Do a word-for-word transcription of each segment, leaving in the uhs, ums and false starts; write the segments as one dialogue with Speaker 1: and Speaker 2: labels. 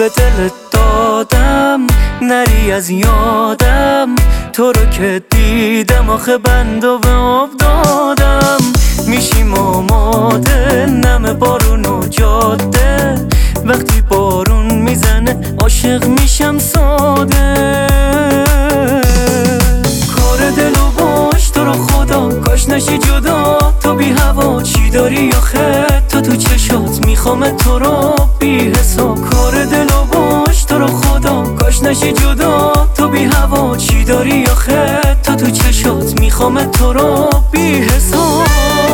Speaker 1: به دلت دادم نری از یادم، تو رو که دیدم آخه بند و به آب دادم. میشیم آماده نم بارون و جاده، وقتی بارون میزنه عاشق میشم ساده. کار دل و باش تو رو خدا کاش نشی جدا، تو بی هوا چی داری آخه تو تو چشات میخوام تو رو بی حساب. کار دل و باش تو رو خدا کاش نشی جدا، تو بی هوا چی داری آخه تو تو چشات میخوام تو رو بی حساب.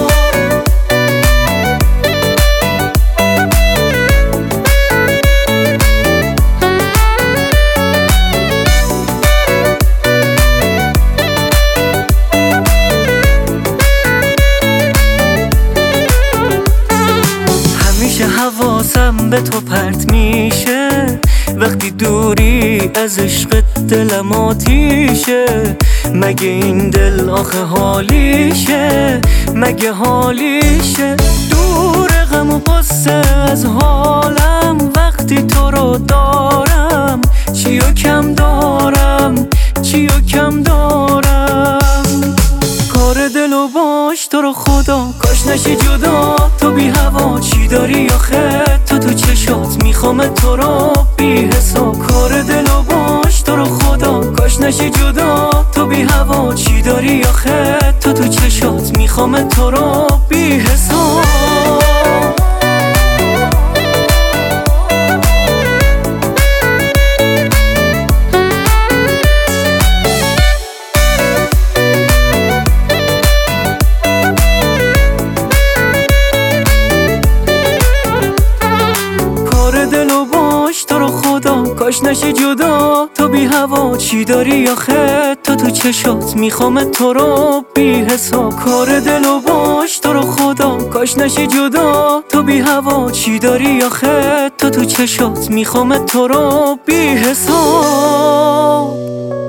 Speaker 1: حواسم به تو پرت میشه وقتی دوری از عشق دلم آتیشه. مگه این دل آخه حالیشه، مگه حالیشه؟ دور غم و غصه از حالم وقتی تو رو دارم. چی و کم دارم، چی و کم دارم. کار دل و باش تو رو خدا کاش نشی جدا، تو بی هوا چی داری آخه تو تو چشات میخوام تو رو بی حساب. کار دل و باش تو رو خدا کاش نشی جدا، تو بی هوا چی داری آخه تو تو چشات میخوام تو رو بی حساب. تو رو خدا کاش نشی جدا، تو بی هوا چی داری آخه تو تو چشات میخوام تو رو بی حساب. کار دل و باش تو رو خدا کاش نشی جدا، تو بی هوا چی داری آخه تو تو چشات میخوام تو رو بی حساب.